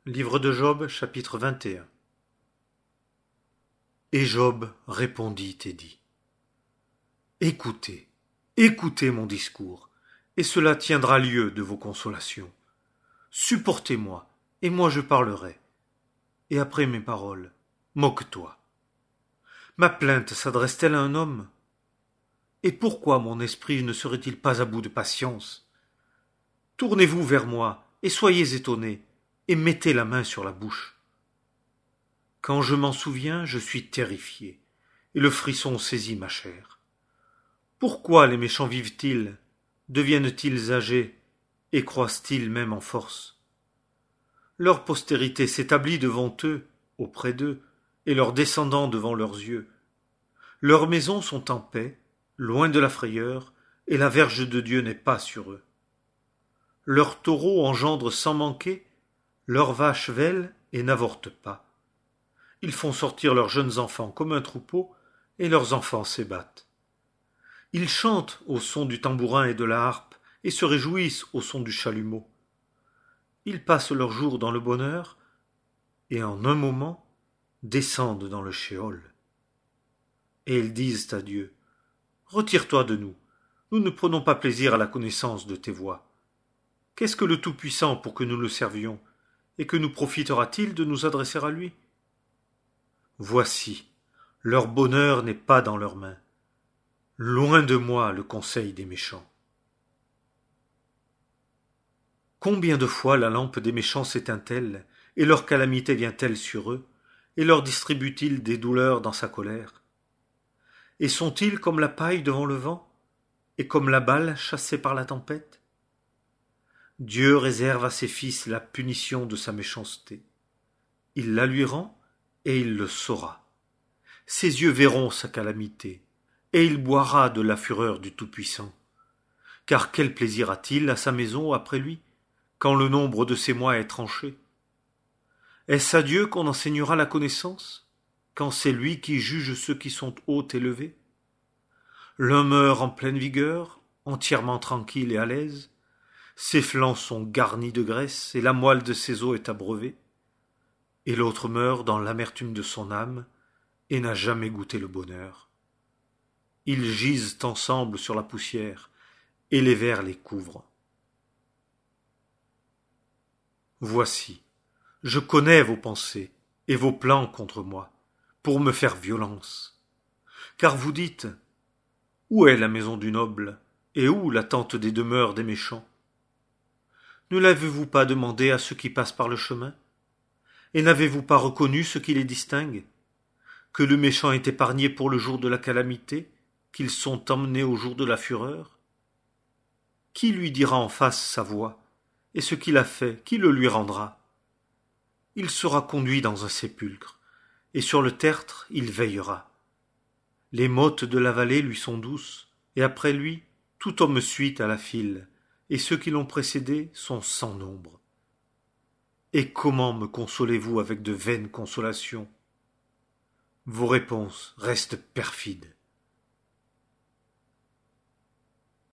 Livre de Job, chapitre 21. Et Job répondit et dit: Écoutez, écoutez mon discours, et cela tiendra lieu de vos consolations. Supportez-moi, et moi je parlerai. Et après mes paroles, moque-toi. Ma plainte s'adresse-t-elle à un homme? Et pourquoi mon esprit ne serait-il pas à bout de patience? Tournez-vous vers moi, et soyez étonnés, et mettez la main sur la bouche. Quand je m'en souviens, je suis terrifié, et le frisson saisit ma chair. Pourquoi les méchants vivent-ils, deviennent-ils âgés, et croissent-ils même en force? Leur postérité s'établit devant eux, auprès d'eux, et leurs descendants devant leurs yeux. Leurs maisons sont en paix, loin de la frayeur, et la verge de Dieu n'est pas sur eux. Leurs taureaux engendrent sans manquer, leurs vaches vêlent et n'avortent pas. Ils font sortir leurs jeunes enfants comme un troupeau, et leurs enfants s'ébattent. Ils chantent au son du tambourin et de la harpe, et se réjouissent au son du chalumeau. Ils passent leurs jours dans le bonheur, et en un moment descendent dans le shéol. Et ils disent à Dieu: Retire-toi de nous, nous ne prenons pas plaisir à la connaissance de tes voies. Qu'est-ce que le Tout-Puissant pour que nous le servions, et que nous profitera-t-il de nous adresser à lui? Voici, leur bonheur n'est pas dans leurs mains. Loin de moi le conseil des méchants. Combien de fois la lampe des méchants s'éteint-elle, et leur calamité vient-elle sur eux, et leur distribue-t-il des douleurs dans sa colère? Et sont-ils comme la paille devant le vent, et comme la balle chassée par la tempête? Dieu réserve à ses fils la punition de sa méchanceté. Il la lui rend, et il le saura. Ses yeux verront sa calamité, et il boira de la fureur du Tout-Puissant. Car quel plaisir a-t-il à sa maison après lui, quand le nombre de ses mois est tranché? Est-ce à Dieu qu'on enseignera la connaissance, quand c'est lui qui juge ceux qui sont hauts et levés? L'un meurt en pleine vigueur, entièrement tranquille et à l'aise, ses flancs sont garnis de graisse, et la moelle de ses os est abreuvée, et l'autre meurt dans l'amertume de son âme, et n'a jamais goûté le bonheur. Ils gisent ensemble sur la poussière, et les vers les couvrent. Voici, je connais vos pensées et vos plans contre moi, pour me faire violence. Car vous dites: Où est la maison du noble, et où la tente des demeures des méchants? Ne l'avez-vous pas demandé à ceux qui passent par le chemin? Et n'avez-vous pas reconnu ce qui les distingue? Que le méchant est épargné pour le jour de la calamité, qu'ils sont emmenés au jour de la fureur? Qui lui dira en face sa voix, et ce qu'il a fait, qui le lui rendra? Il sera conduit dans un sépulcre, et sur le tertre il veillera. Les mottes de la vallée lui sont douces, et après lui, tout homme suit à la file, et ceux qui l'ont précédé sont sans nombre. Et comment me consolez-vous avec de vaines consolations? Vos réponses restent perfides.